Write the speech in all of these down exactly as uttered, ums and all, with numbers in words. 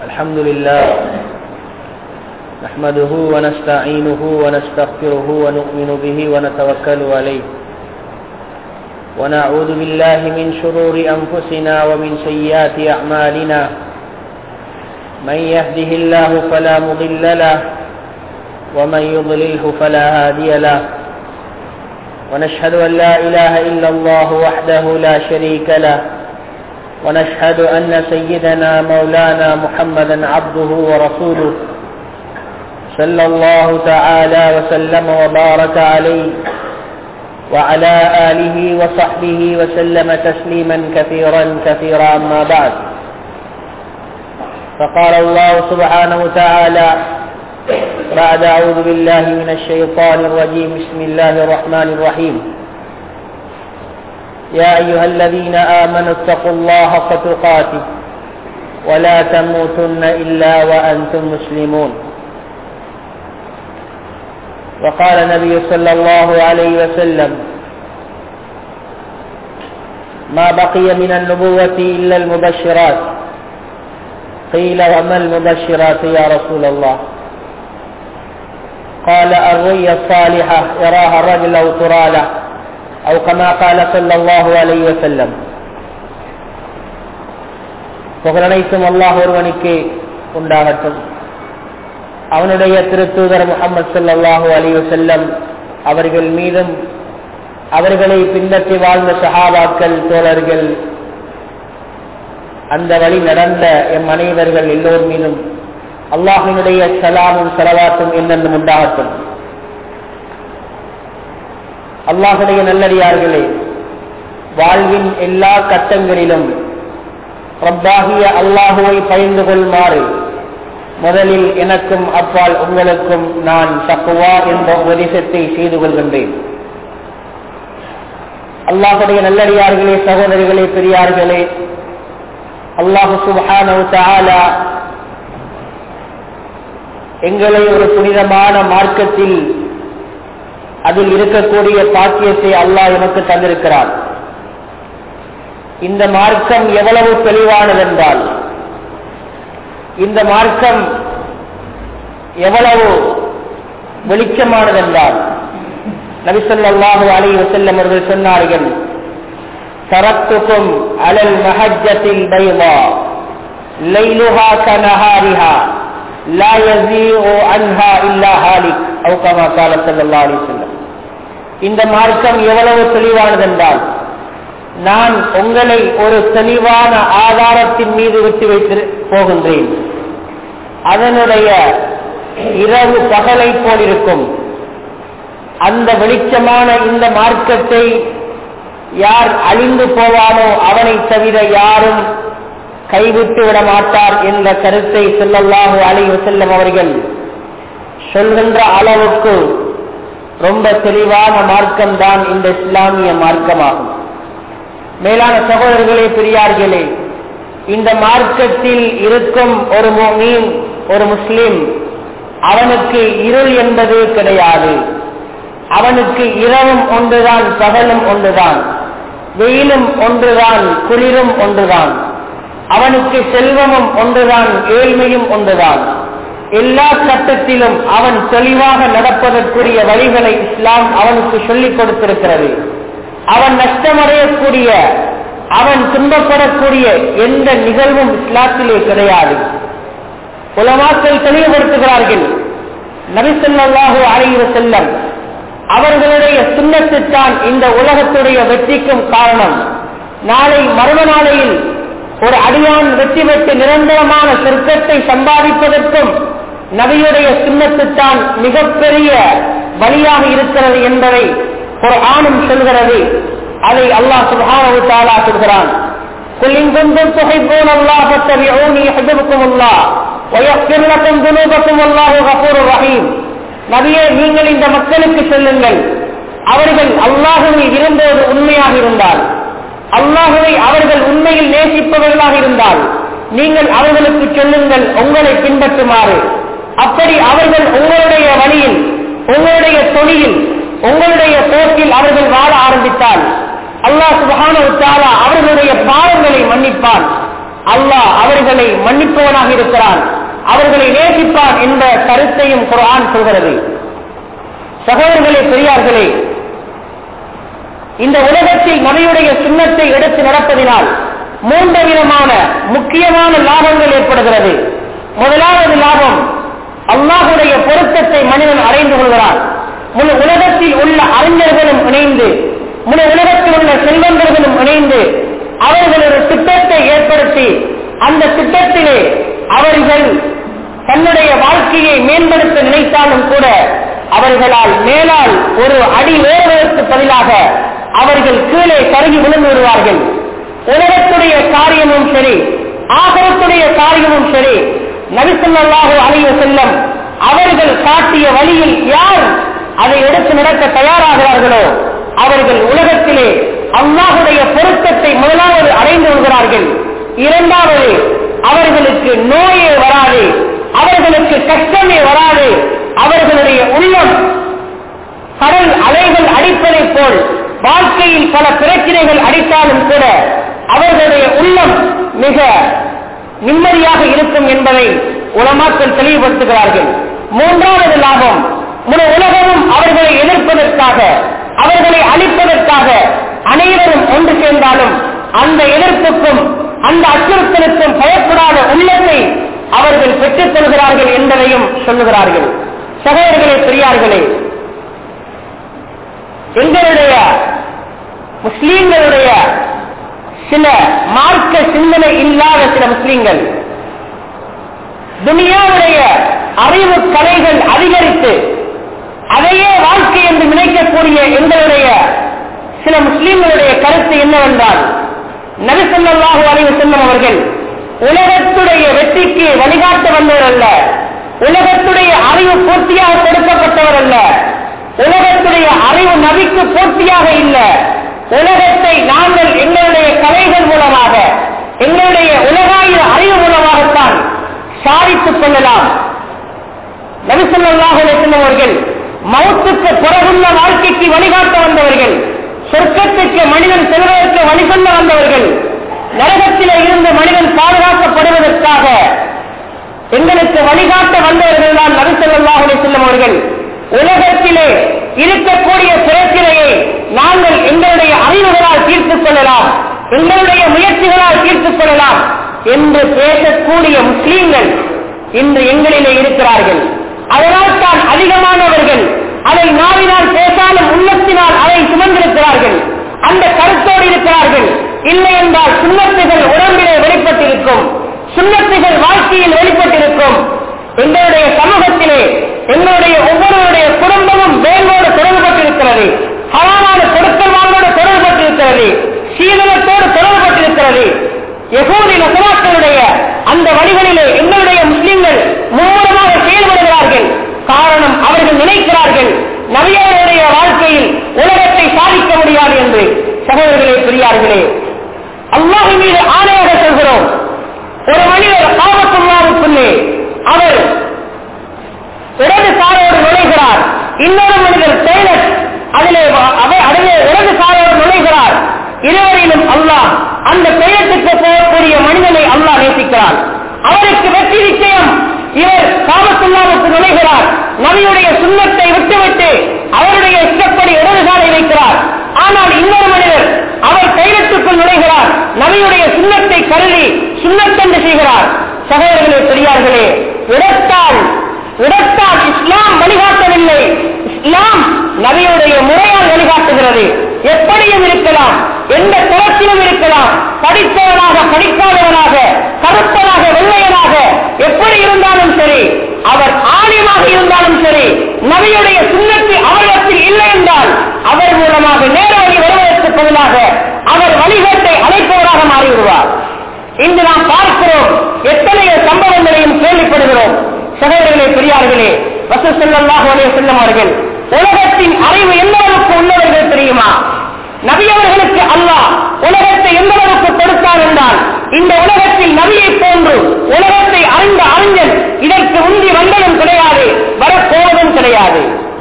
الحمد لله نحمده ونستعينه ونستغفره ونؤمن به ونتوكل عليه ونعوذ بالله من شرور أنفسنا ومن سيئات أعمالنا من يهده الله فلا مضل له ومن يضلله فلا هادي له ونشهد أن لا إله إلا الله وحده لا شريك له ونشهد أن سيدنا مولانا محمدا عبده ورسوله صلى الله تعالى وسلم وبارك عليه وعلى آله وصحبه وسلم تسليما كثيرا كثيرا أما بعد فقال الله سبحانه وتعالى بعد أعوذ بالله من الشيطان الرجيم بسم الله الرحمن الرحيم يا أيها الذين آمنوا اتقوا الله حق تقاته ولا تموتن إلا وأنتم مسلمون وقال النبي صلى الله عليه وسلم ما بقي من النبوة إلا المبشرات قيل وما المبشرات يا رسول الله قال الرؤيا الصالحة يراها الرجل أو ترى له أو كما قال صلى الله عليه وسلم புகழனைத்தும் அல்லாஹ் ஒருவனுக்கே உண்டாகட்டும். அவனுடைய திருத்தூதர் முஹம்மது ஸல்லல்லாஹு அலைஹி வஸல்லம் அவர்கள் மீதும் அவர்களை பின்பற்றி வாழ்ந்த சஹாபாக்கள் தோழர்கள் அந்த வழி நடந்த எம் அனைவர்கள் எல்லோர் மீதும் அல்லாஹ்வினுடைய ஸலாமும் ஸலவாத்தும் என்னென்னும் உண்டாகட்டும். அல்லாஹ்வுடைய நல்லடியார்களே, வாழ்வின் எல்லா கட்டங்களிலும் ரப்பாகிய அல்லாஹுவை பயந்து கொள்ளுமாறு முதலில் எனக்கும் அப்பால் உங்களுக்கும் நான் தக்வா என்ற உபதேசத்தை செய்து கொள்கின்றேன். அல்லாஹ்வுடைய நல்லடியார்களே, சகோதரிகளே, பெரியார்களே, அல்லாஹ் சுப்ஹானஹு வ தஆலா எங்களை ஒரு புனிதமான மார்க்கத்தில் அதில் இருக்கக்கூடிய பாக்கியத்தை அல்லாஹ் எனக்கு தந்திருக்கிறார். இந்த மார்க்கம் எவ்வளவு தெளிவானதென்றால், இந்த மார்க்கம் எவ்வளவு வெளிச்சமானதென்றால், நபி ஸல்லல்லாஹு அலைஹி வஸல்லம் அவர்கள் சொன்னார்கள், தரக்துக்கும் அலல் மஹஜ்ஜத்தில் பைதா லைலுஹா கனஹாரிஹா லா யஸீஉ அன்ஹா இல்லா ஹாலிக் அவ் கமா கால ஸல்லல்லாஹு அலைஹி வஸல்லம். இந்த மார்க்கம் எவ்வளவு தெளிவானதென்றால், நான் உங்களை ஒரு தெளிவான ஆதாரத்தின் மீது விட்டு வைத்து போகின்றேன். அதனுடைய இரவு பகலை போலிருக்கும். அந்த வெளிச்சமான இந்த மார்க்கத்தை யார் அழிந்து போவானோ அவனை தவிர யாரும் கைவிட்டு விட மாட்டார் என்ற கருத்தை ஸல்லல்லாஹு அலைஹி வஸல்லம் அவர்கள் சொல்கின்ற அளவுக்கு ரொம்ப தெளிவான மார்க்கம் தான் இந்த இஸ்லாமிய மார்க்கமாகும். மேலான சகோதரர்களே, பெரியார்களே, இந்த மார்க்கத்தில் இருக்கும் ஒரு முஃமின், ஒரு முஸ்லிம், அவனுக்கு இருள் என்பது கிடையாது. அவனுக்கு இரவும் ஒன்றுதான், பகலும் ஒன்றுதான், வெயிலும் ஒன்றுதான், குளிரும் ஒன்றுதான். அவனுக்கு செல்வமும் ஒன்றுதான், ஏழ்மையும் ஒன்றுதான். எல்லா கட்டத்திலும் அவன் தெளிவாக நடப்பதற்குரிய வழிகளை இஸ்லாம் அவனுக்கு சொல்லிக் கொடுத்திருக்கிறது. அவன் நஷ்டமடையக்கூடிய, அவன் துன்பப்படக்கூடிய எந்த நிகழ்வும் இஸ்லாத்திலே கிடையாது. உலமாக்கள் தெளிவுபடுத்துகிறார்கள், நபி ஸல்லல்லாஹு அலைஹி வஸல்லம் அவர்களுடைய சுன்னத்துத்தான் இந்த உலகத்துடைய வெற்றிக்கும் காரணம். நாளை மறும நாளையில் ஒரு அடியான் வெற்றி பெற்று நிரந்தரமான சொர்க்கத்தை சம்பாதிப்பதற்கும் நபியுடைய சுன்னத்துத்தான் மிகப்பெரிய வழியாக இருக்கிறது என்பதை குர்ஆனும் சொல்கிறது. அதை அல்லாஹ் சுப்ஹானஹு வ தஆலா சொல்கிறான், குல் இன் குன்தும் துஹிப்பூனல்லாஹ ஃபத்தபிஊனி யுஹிப்புக்குமுல்லாஹ் வ யக்ஃபிர் லக்கும் துனூபக்கும் வல்லாஹு கஃபூருர் ரஹீம். நபியே, நீங்கள் இந்த மக்களுக்கு சொல்லுங்கள், அவர்கள் அல்லாஹ்வை விரும்புவது உண்மையாக இருந்தால், அல்லாஹ்வை அவர்கள் உண்மையில் நேசிப்பவர்களாக இருந்தால் நீங்கள் அவர்களுக்கு சொல்லுங்கள் உங்களை பின்பற்றுமாறு. அப்படி அவர்கள் உங்களுடைய வழியில், உங்களுடைய தொழிலில், உங்களுடைய போக்கில் அவர்கள் வாழ ஆரம்பித்தால் அல்லாஹ் சுப்ஹானஹு வ தஆலா அவர்களுடைய பாவங்களை மன்னிப்பான். அல்லாஹ் அவர்களை மன்னி மன்னிப்பவனாக இருக்கிறான், அவர்களை நேசிப்பான் என்ற கருத்தையும் குர்ஆன் சொல்கிறது. சகோதரர்களே, பெரியார்களே, இந்த உலகத்தில் நபியுடைய சுன்னத்தை எடுத்து நடப்பதினால் மூன்று விதமான முக்கியமான லாபங்கள் ஏற்படுகிறது. முதலாவது லாபம், அல்லாஹுடைய பொருத்தத்தை மனிதன் அடைந்து கொள்கிறான். முழு உலகத்தில் உள்ள அறிஞர்களும் இணைந்து, முழு உலகத்தில் உள்ள செல்வந்தர்களும் இணைந்து அவர்கள் ஒரு திட்டத்தை ஏற்படுத்தி அந்த திட்டத்திலே அவர்கள் தன்னுடைய வாழ்க்கையை மேம்படுத்த நினைத்தாலும் கூட அவர்களால் மேலால் ஒரு அடி ஏறுவதற்கு பதிலாக அவர்கள் கீழே கருகி விழுந்து விடுவார்கள். உலகத்துடைய காரியமும் சரி, ஆகரத்துடைய காரியமும் சரி, நபி ஸல்லல்லாஹு அலைஹி வஸல்லம் அவர்கள் காட்டிய வழியில் யார் அதை எடுத்து நடக்க தயாராகிறார்களோ அவர்கள் உலகத்திலே அல்லாஹுடைய பொருத்தத்தை முதலாவது அடைந்து கொள்கிறார்கள். இரண்டாவது, அவர்களுக்கு நோயே வராது, அவர்களுக்கு கஷ்டமே வராது. அவர்களுடைய உள்ளம் கடல் அலைகள் அடிப்பதை போல் வாழ்க்கையில் பல பிரச்சனைகள் அடித்தாலும் கூட அவர்களுடைய உள்ளம் மிக நிம்மதியாக இருக்கும் என்பதை உலமாக்கள் தெளிவுபடுத்துகிறார்கள். மூன்றாவது லாபம், முழு உலகமும் அவர்களை எதிர்ப்பதற்காக, அவர்களை அழிப்பதற்காக அனைவரும் ஒன்று சேர்ந்தாலும் அந்த எதிர்ப்புக்கும் அந்த அச்சுறுத்தலுக்கும் பயப்படாத உள்ளத்தை அவர்கள் பெற்றுக் கொள்கிறார்கள் என்பதையும் சொல்லுகிறார்கள். சகோதரர்களே, பெரியார்களே, எங்களுடைய முஸ்லீம்களுடைய சில மார்க்க சிந்தனை இல்லாத சில முஸ்லீம்கள் துனியாவுடைய அறிவு கலைகள் அதிகரித்து அதையே வாழ்க்கை என்று நினைக்கக்கூடிய எங்களுடைய சில முஸ்லீம்களுடைய கருத்து என்னவென்றால், நபி ஸல்லல்லாஹு அலைஹி வஸல்லம் அவர்கள் உலகத்துடைய வெற்றிக்கு வழிகாட்ட வந்தவர் அல்ல, உலகத்துடைய அறிவு பூர்த்தியாக கொடுக்கப்பட்டவர் அல்ல, உலகத்துடைய அறிவு நபிக்கு பூர்த்தியாக இல்லை. உலகத்தை நாங்கள் எங்களுடைய கலைகள் மூலமாக, எங்களுடைய உலகாய அறிவு மூலமாகத்தான் சாதித்துக் கொள்ளலாம். நபி ஸல்லல்லாஹு அலைஹி வஸல்லம் அவர்கள் மௌத்துக்கு பிறகுள்ள வாழ்க்கைக்கு வழிகாட்ட வந்தவர்கள், சொர்க்கத்துக்கு மனிதன் செல்வதற்கு வழிகொள்ள வந்தவர்கள், நரகத்திலே இருந்து மனிதன் பாதுகாக்கப்படுவதற்காக எங்களுக்கு வழிகாட்ட வந்தவர்கள் தான் நபி ஸல்லல்லாஹு அலைஹி வஸல்லம் அவர்கள். உலகத்திலே இருக்கக்கூடிய பிரச்சனையை நாங்கள் எங்களுடைய அறிவுகளால் தீர்த்துக் கொள்ளலாம், எங்களுடைய முயற்சிகளால் தீர்த்துக் கொள்ளலாம் என்று பேசக்கூடிய முஸ்லீம்கள் இன்று எங்களிலே இருக்கிறார்கள். அதனால் தான் அதிகமானவர்கள் அதை நாவினால் பேசாலும் உள்ளத்தினால் அதை சுமந்திருக்கிறார்கள், அந்த கருத்தோடு இருக்கிறார்கள். இல்லை என்றால் சுன்னத்துகள் உடம்பிலே வெளிப்பட்டிருக்கும், சுன்னத்துகள் வாழ்க்கையில் வெளிப்பட்டிருக்கும். எங்களுடைய சமூகத்திலே எங்களுடைய ஒவ்வொருவருடைய குடும்பமும் வேலோடு தொடர்பட்டிருக்கிறது, ஹராமான கொடுக்கல் வாங்கோடு தொடர்பட்டிருக்கிறது, சீதனத்தோடு தொடர்பட்டிருக்கிறது. யகூதி நசராக்களுடைய அந்த வழிகளிலே எங்களுடைய முஸ்லிம்கள் மும்முரமாக செயல்படுகிறார்கள். காரணம், அவர்கள் நினைக்கிறார்கள் நபியவருடைய வாழ்க்கையில் உலகத்தை சாதிக்க முடியாது என்று. சகோதரர்களே, பெரியார்களே, அல்லாஹ்வின் மீது ஆணையாக சொல்கிறோம், ஒரு மனிதர் காபத்துல்லாஹ்வுக்குள்ளே அவர் இடது காலோடு நுழைகிறார், இன்னொரு மனிதர் டொய்லெட் அதிலே அதிலே இடது காலோடு நுழைகிறார். இருவரிலும் அல்லாஹ் அந்த டொய்லெட்டுக்கு போகக்கூடிய மனிதனை அல்லாஹ் நேசிக்கிறார், அவருக்கு வெற்றி நிச்சயம். இவர் காபத்துல்லாஹ்வுக்கு நுழைகிறார், நபியுடைய சுன்னத்தை விட்டுவிட்டு அவருடைய இஷ்டப்படி இடது காலை வைக்கிறார். ஆனால் இன்னொரு மனிதர் அவர் டொய்லெட்டுக்குள் நுழைகிறார், நபியுடைய சுன்னத்தை கருதி சுன்னத்தென்று செய்கிறார். சகோதரர்களே, பெரியார்களே, இடத்தால் இடத்தால் இஸ்லாம் வழிகாட்டவில்லை, இஸ்லாம் நபியுடைய முறையால் வழிகாட்டுகிறது. எப்படியும் இருக்கலாம், எந்த தரத்திலும் இருக்கலாம், படித்தவனாக படிக்காதவனாக, கருப்பனாக வெள்ளையனாக, எப்படி இருந்தாலும் சரி, அவர் ஆலிமாக இருந்தாலும் சரி, நபியுடைய சுன்னத்து அவரிடத்தில் இல்லை என்றால் அவர் மூலமாக நேரடி வருவதற்கு பதிலாக அவர் வழிகாட்டை அழைப்பவராக மாறிவிடுவார். இன்று நாம் பார்க்கிறோம், எத்தனையோ சம்பவங்களையும் கேள்விப்படுகிறோம். சகோதரர்களே, பெரியார்களே, ரசூல் ஸல்லல்லாஹு அலைஹி வஸல்லம் அவர்கள் உலகத்தின் அறிவு எந்த அளவுக்கு உள்ளவர்கள் தெரியுமா? நபி அவர்களுக்கு அல்லாஹ் உலகத்தை எந்த அளவுக்கு கொடுத்தார் என்றால், இந்த உலகத்தில் நபியை போன்று உலகத்தை அறிந்த அறிஞன் இதற்கு உந்தி வந்ததும் கிடையாது, வரப்போவதும் கிடையாது.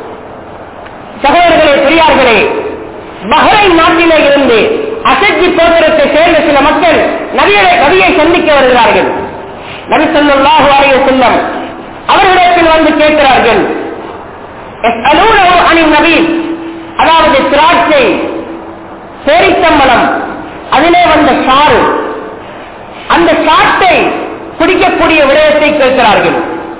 சகோதரர்களே, பெரியார்களே, பஹ்ரைன் நாட்டிலே இருந்து அசஜி கோத்திரத்தை சேர்ந்த சில மக்கள் நபியை நபியை சந்திக்க வருகிறார்கள். நபி ஸல்லல்லாஹு அலைஹி வஸல்லம் அவர்களிடத்தில் வந்து கேட்கிறார்கள், யஸ்அலூனஹு அனின் நபீல், அதாவது திராட்சை, பேரிச்சம்பழம், அதிலே வந்த சாறு, அந்த சாட்டை குடிக்கக்கூடிய விடயத்தை கேட்கிறார்கள்.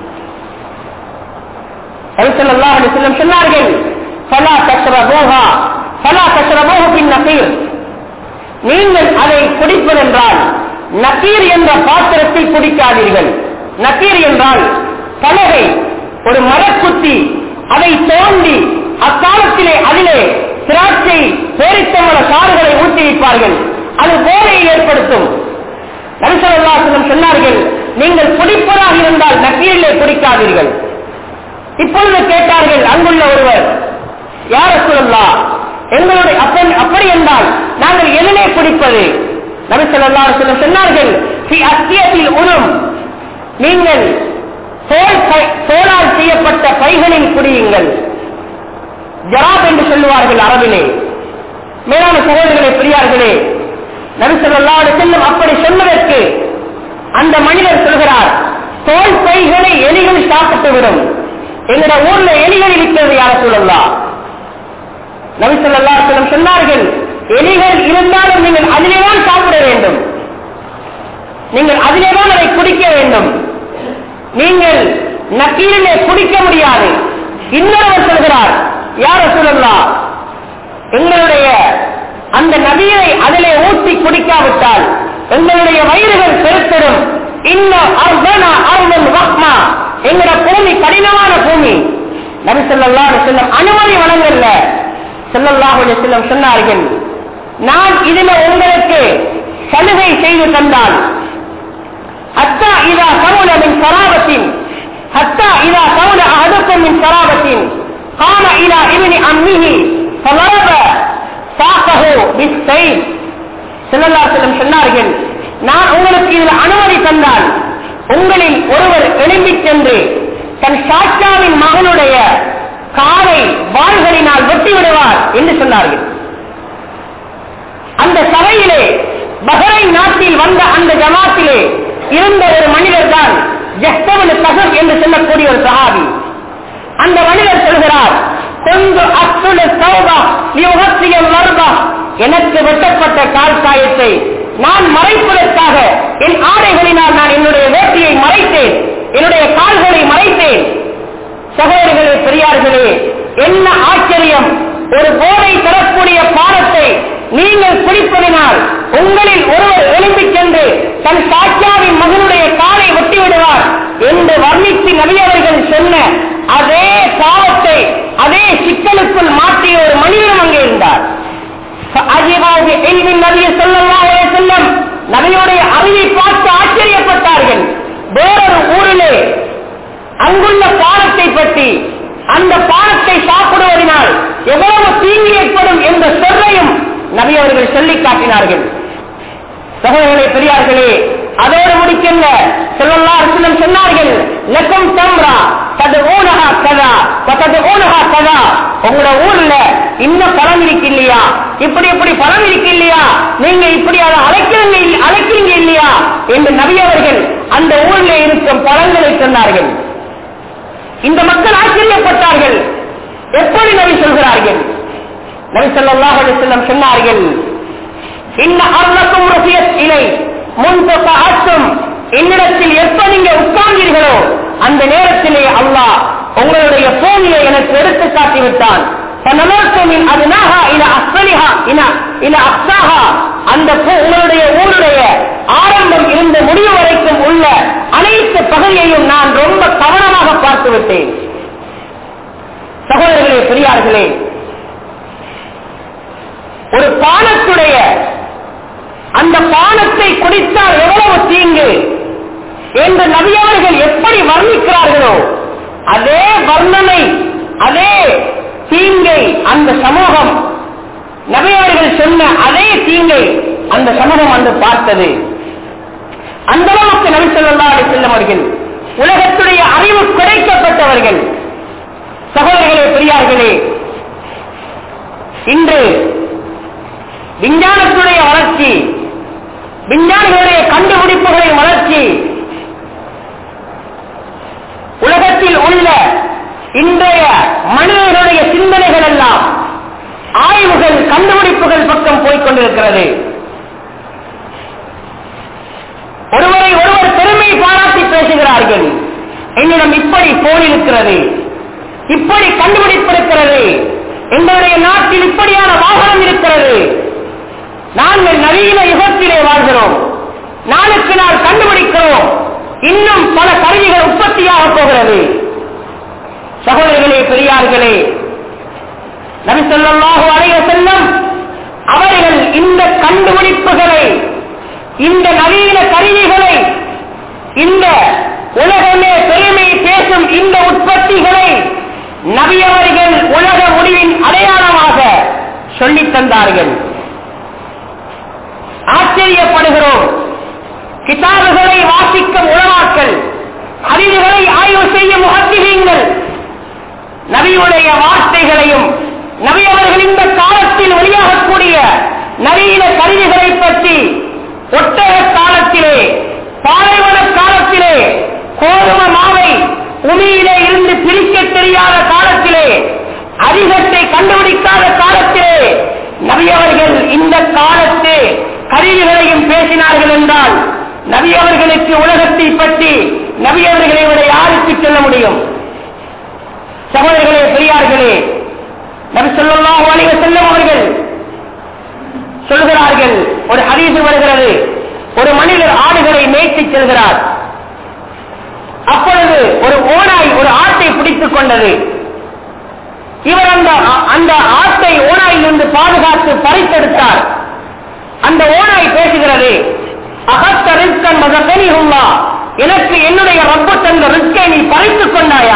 நபி ஸல்லல்லாஹு அலைஹி வஸல்லம் சொன்னார்கள், ஃபலா தஷ்ரபூஹா ஃபலா தஷ்ரபூஹு பின் நகீர், நீங்கள் அதை குடிப்பதென்றால் நகீர் என்ற பாத்திரத்தில் குடிக்காதீர்கள். நகீர் என்றால் பலகை, ஒரு மரக்குத்தி, அதை தோண்டி அக்காலத்திலே அதிலே திராட்சை பேரிச்சம்பழ சாறுகளை ஊற்றி வைப்பார்கள். அது போதையை ஏற்படுத்தும். நபி ஸல்லல்லாஹு அலைஹி வஸல்லம் சொன்னார்கள், நீங்கள் குடிப்பதாக இருந்தால் நக்கீரிலே குடிக்காதீர்கள். இப்பொழுது கேட்டார்கள் அங்குள்ள ஒருவர், யா ரசூலல்லாஹ், எங்களுடைய அப்படி என்றால் நாங்கள் எதிலே குடிப்பது? நபி ஸல்லல்லாஹு அலைஹி வஸல்லம் சொன்னார்கள், ஃபி அஸ்தியத்தில் உரும், நீங்கள் தோலால் செய்யப்பட்ட பைகளில் குடியுங்கள். ஜராப் என்று சொல்லுவார்கள் அரபிலே. மேலான சகோதரர்களே, பெரியார்களே, நபி ஸல்லல்லாஹு அலைஹி வஸல்லம் அப்படி சொன்னதற்கு அந்த மனிதர் சொல்கிறார், தோல் பைகளை எலிகள் சாப்பிட்டு விடும். எங்களுடைய ஊர்ல எலிகள் இருக்கிறது யார சொல்லலாம். நபி ஸல்லல்லாஹு அலைஹி வஸல்லம் சொன்னார்கள், எலிகள் இருந்தாலும் நீங்கள் அதிலேதான் சாப்பிட வேண்டும், நீங்கள் அதிலேதான் அதை குடிக்க வேண்டும். நீங்கள் நக்கீரிலே குடிக்க முடியாது. இன்னொருவர் சொல்கிறார், யார சொல்லலாம், எங்களுடைய அந்த நதியை அதிலே ஊற்றி குடிக்காவிட்டால் எங்களுடைய வயிறுகள் பெருத்தரும். இன்னும் எங்களோட பூமி கடினமான பூமி. நபி ஸல்லல்லாஹு அலைஹி வஸல்லம் அனுமதி வழங்கல்ல. ஸல்லல்லாஹு அலைஹி வஸல்லம் சொன்னார்கள், நான் இதில உங்களுக்கு சலுகை செய்து தந்தால், ஹத்தா இதா கவுல மின் சராபத்தின் ஹத்தா இதா கவுல அஹதுக்கும் மின் சராபத்தின் காம இலா இப்னி அம்மிஹி ஃபலரப சாகஹு பிஸ்ஸைல். ஸல்லல்லாஹு அலைஹி வஸல்லம் சொன்னார்கள், நான் உங்களுக்கு இதில் அனுமதி தந்தால் உங்களில் ஒருவர் எழும்பிச் சென்று தன் சாச்சாவின் மகனுடைய காலை வாள்களினால் வெட்டி விடுவார் என்று சொன்னார்கள். அந்த சபையிலே பஹ்ரைன் நாட்டில் வந்த அந்த ஜமாத்திலே இருந்த ஒரு மனிதர் தான் ஜஹ்தபுல் கஸப் என்று சொல்லக்கூடிய ஒரு சஹாபி. அந்த மனிதர் சொல்கிறார், கொஞ்சம் அத்துல் சௌபா லியுஹத்தியல் மர்பா, எனக்கு வெட்டப்பட்ட கால் காயத்தை நான் மறைப்பதற்காக என் ஆடைகளினால் நான் என்னுடைய வேட்டியை மறைத்தேன், என்னுடைய கால்களை மறைத்தேன். சகோதரர்களே, பெரியார்களே, என்ன ஆச்சரியம்! ஒரு போதை தரக்கூடிய பானத்தை நீங்கள் குடிப்பதினால் உங்களில் ஒருவர் எழும்பிச் சென்று தன் சாட்சியாவின் மகனுடைய காலை வெட்டி விடுவார் என்று வர்ணித்து நபி அவர்கள் சொன்ன அதே பாவத்தை அதே சிக்கலுக்குள் மாற்றிய ஒரு மனிதனும் அங்கே இருந்தார். நபியுடைய அறிவை பார்த்து ஆச்சரியப்பட்டார்கள். வேறொரு ஊரிலே அங்குள்ள பானத்தை பற்றி, அந்த பானத்தை சாப்பிடுவதனால் எவ்வளவு தீங்கு ஏற்படும் என்ற சொல்லையும் நபி அவர்கள் சொல்லி காட்டினார்கள். சகோதரர்களே, பெரியார்களே, அதோடு முடிக்கின்ற ஸல்லல்லாஹு அலைஹி வஸல்லம் சொன்னார்கள், லக்கும் தம்ரா ததுஊனஹா கதா வததுஊனஹா கதா, உங்களோட ஊர்ல இன்னும் பழம் இருக்கு இல்லையா, இப்படி இப்படி பழம் இருக்கு இல்லையா, நீங்க இப்படி அதை அழைக்கிறீங்க அழைக்கிறீங்க இல்லையா என்று நபி அவர்கள் அந்த ஊர்ல இருக்கும் பழங்களை சொன்னார்கள். இந்த மக்கள் ஆச்சரியப்பட்டார்கள். எப்படி நபி சொல்கிறார்கள்? நபி ஸல்லல்லாஹு அலைஹி வஸல்லம் சொன்னார்கள், இன்ன அர்லக்கும் ரஃபியத் இலை முன்தகஅத்தும், என்னிடத்தில் எப்ப நீங்க உட்கார்ந்தீர்களோ அந்த நேரத்திலே அல்லாஹ் உங்களுடைய பூமியை எனக்கு எடுத்து காட்டிவிட்டான். அந்த உங்களுடைய ஊருடைய ஆரம்பம் இருந்து முடிவு வரைக்கும் உள்ள அனைத்து பகுதியையும் நான் ரொம்ப கவனமாக பார்த்து விட்டேன். சகோதரர்களே, பெரியார்களே, ஒரு பானத்துடைய அந்த பானத்தை குடித்தால் எவ்வளவு தீங்கு என்று நபி அவர்கள் எப்படி வர்ணிக்கிறார்களோ அதே வர்ணனை, அதே தீங்கை அந்த சமூகம், நபி அவர்கள் சொன்ன அதே தீங்கை அந்த சமூகம் வந்து பார்த்தது. அந்த அளவுக்கு நபி ஸல்லல்லாஹு அலைஹி வஸல்லம் அவர்கள் உலகத்துடைய அறிவு கிடைக்கப்பட்டவர்கள். சகோதரர்களே, பெரியார்களே, இன்று விஞ்ஞானத்துடைய வளர்ச்சி, விஞ்ஞானிகளுடைய கண்டுபிடிப்புகளின் வளர்ச்சி, இன்றைய மனிதர்களுடைய சிந்தனைகள் எல்லாம் ஆய்வுகள் கண்டுபிடிப்புகள் பக்கம் போய்கொண்டிருக்கிறது. ஒருவரை ஒருவர் பெருமை பாராட்டி பேசுகிறார்கள். என்னிடம் இப்படி போன் இருக்கிறது, இப்படி கண்டுபிடிப்பு இருக்கிறது, எங்களுடைய நாட்டில் இப்படியான வாகனம் இருக்கிறது, நாங்கள் நவீன யுகத்திலே வாழ்கிறோம், நாளுக்கு நாள் கண்டுபிடிக்கிறோம், இன்னும் பல கருவிகள் உற்பத்தியாக போகிறது. சகோதரர்களே, பெரியார்களே, நபி ஸல்லல்லாஹு அலைஹி வஸல்லம் அவர்கள் இந்த கண்டுபிடிப்புகளை, இந்த நவீன கருவிகளை, இந்த உலகமே பெருமை பேசும் இந்த உற்பத்திகளை நபி அவர்கள் உலக முடிவின் அடையாளமாக சொல்லித் தந்தார்கள். ஆச்சரியப்படுகிறோம். கிதாபுகளை வாசிக்கும் உலமாக்கள், ஹதீஸ்களை ஆய்வு செய்யும் முஹத்திஸீன்கள் நபியுடைய வார்த்தைகளையும் நபி அவர்கள் இந்த காலத்தில் வெளியாகக்கூடிய நவீன கருவிகளை பற்றி ஒட்டக காலத்திலே, பாலைவன காலத்திலே, கோதும மாவை உமியிலே இருந்து பிரிக்க தெரியாத காலத்திலே, அதிகத்தை கண்டுபிடிக்காத காலத்திலே நபி அவர்கள் இந்த காலத்து கருவிகளையும் பேசினார்கள் என்றால் நபி அவர்களுக்கு உலகத்தை பற்றி நபி அவர்களை விட யாருக்கு சொல்ல முடியும்? சகோதரர்களே, பெரியார்களே, நபி ஸல்லல்லாஹு அலைஹி வஸல்லம் அவர்கள் சொல்கிறார்கள், ஒரு ஹதீஸ் வருகிறது, ஒரு மனிதர் ஆடுகளை மேய்த்து செல்கிறார். அப்பொழுது ஒரு ஓநாய் ஒரு ஆட்டை பிடித்துக் கொண்டது. இவர் அந்த அந்த ஆட்டை ஓநாயிலிருந்து பாதுகாத்து பறித்தெடுத்தார். அந்த ஓநாய் பேசுகிறது, அகத்த ரிஸ்கன் மதகனிஹுல்லா, எனக்கு என்னுடைய ரப்பு தந்த ரிஸ்கை நீ பறித்துக் கொண்டாயா?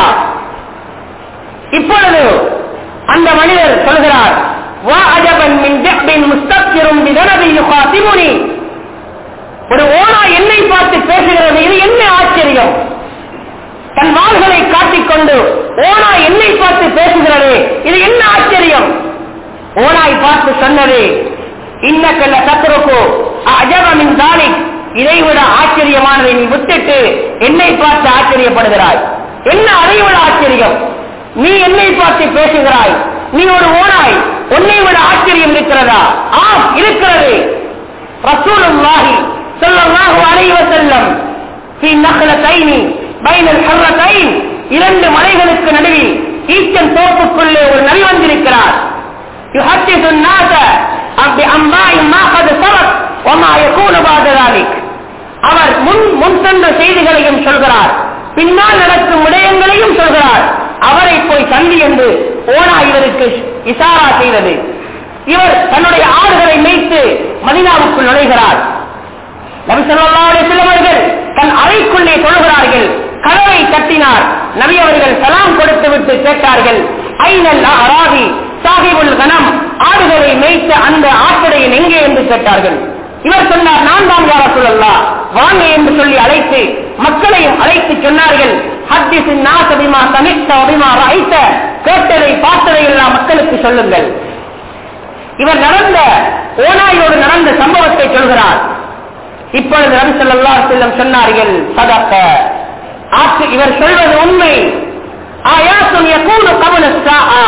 இப்பொழுது அந்த மனிதர் சொல்கிறார், வா அஜபன் மின் ஜஹ்பின் முஸ்தக்பிரும் பிதனபி யுகாதிமுனி, ஒரு ஓநாய் என்னை பார்த்து பேசுகிறது, இது என்ன ஆச்சரியம்? தன் வாள்களை காட்டிக்கொண்டு ஓநாய் என்னை பார்த்து பேசுகிறது, இது என்ன ஆச்சரியம்? ஓநாய் பார்த்து சொன்னது, இன்னக்கல்ல தத்ருக்கு அஜபமின் தாலிக், இதைவிட ஆச்சரியமானதை நீ விட்டுட்டு என்னை பார்த்து ஆச்சரியப்படுகிறாய். என்ன அதைவிட ஆச்சரியம்? நீ என்னை பார்த்து பேசுகிறாய், நீ ஒரு ஓநாய், உன்னை விட ஆச்சரியம் இருக்கிறதா? ஆம், இருக்கிறது. ரசூலுல்லாஹி ஸல்லல்லாஹு அலைஹி வஸல்லம் ஃபீ நக்லத்தைனி பைனல் ஹர்ரத்தைன், இரண்டு மலைகளுக்கு நடுவில் ஈச்சன் தோப்புக்குள்ளே ஒரு நபி வந்திருக்கிறார். யுஹத்திஸு الناس بأنباء ما قد سبق وما يكون بعد ذلك, அவர் முன் முன் சென்ற செய்திகளையும் சொல்கிறார், பின்னால் நடக்கும் விடயங்களையும் சொல்கிறார். அவரை போய் சந்தி என்று ஓனாய் இவருக்கு இசாரா செய்தது. இவர் தன்னுடைய ஆடுகளை மேய்த்து மதீனாவுக்குள் நுழைகிறார். நபி ஸல்லல்லாஹு அலைஹி வஸல்லம் அவர்கள் தன் அறைக்குள்ளே தொழுகிறார்கள். கதவை தட்டினார். நபி அவர்கள் சலாம் கொடுத்து விட்டு கேட்டார்கள், ஐனல் அராபி சாஹிபுல் கனம், ஆடுகளை மேய்த்த அந்த ஆட்டுடையன் எங்கே என்று கேட்டார்கள். இவர் சொன்னார், நான் தான் யா ரசூலல்லாஹ், வாங்க என்று சொல்லி அழைத்து மக்களையும் அழைத்து சொன்னார்கள், ஹத்திஸின் நாஸ பிமா சமிஅத வபிமா ரஅய்த, கேட்டதை பார்த்ததை எல்லாம் மக்களுக்கு சொல்லுங்கள். இவர் நடந்த ஓநாயோடு நடந்த சம்பவத்தை சொல்கிறார். இப்பொழுது நபி ஸல்லல்லாஹு அலைஹி வஸல்லம் சொன்னார்கள், சதக, ஆற்று இவர் சொல்வது உண்மை. ஆயாத்துன் யகூனு கப்ல ஸாஆ,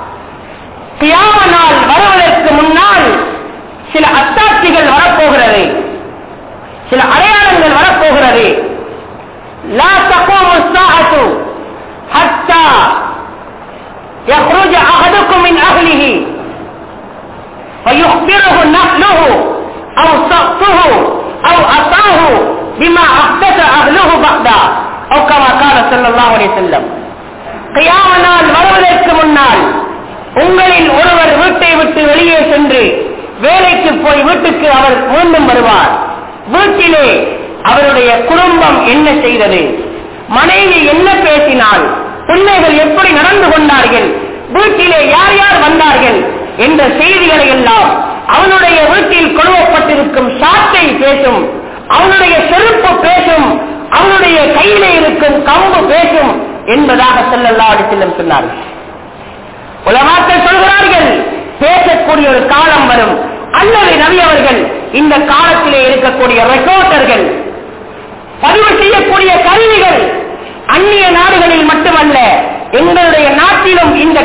கியாம நாள் வருவதற்கு முன்னால் சில அத்தாட்சிகள் வரப்போகிறது, சில அடையாளங்கள் வரப்போகிறது. லா தகூமு ஸாஅத்து ஹத்தா யخرج அஹதுக்கும் மின் அஹ்லிஹி ஃபயுக்பிருஹு நஹ்லுஹு அவ் ஸஃதுஹு அவ் அதாஹு பிமா அஹ்தஸ அஹ்லுஹு பஅதா அவ் கமா கால ஸல்லல்லாஹு அலைஹி வஸல்லம். கியாம நாள் வருவதற்கு முன்னால் உங்களில் ஒருவர் வீட்டை விட்டு வெளியே சென்று வேலைக்கு போய் வீட்டுக்கு அவர் மீண்டும் வருவார். வீட்டிலே அவருடைய குடும்பம் என்ன செய்தது, மனைவி என்ன பேசினாள், பிள்ளைகள் எப்படி நடந்து கொண்டார்கள், வீட்டிலே யார் யார் வந்தார்கள் என்ற செய்திகளை எல்லாம் அவனுடைய வீட்டில் கொழுவப்பட்டிருக்கும் சாட்டை பேசும், அவனுடைய செருப்பு பேசும், அவனுடைய கையிலே இருக்கும் கம்பு பேசும் என்பதாக ஸல்லல்லாஹு அலைஹி வஸல்லம் சொன்னார்கள். உலமாக்கள் சொல்கிறார்கள், பேசக்கூடிய ஒரு காலம் வரும். அல்லது நபி அவர்கள் இந்த காலத்திலே இருக்கக்கூடிய ரெக்கார்டர்கள், பதிவு செய்யக்கூடிய கருவிகள் அந்நிய நாடுகளில் மட்டுமல்ல, எங்களுடைய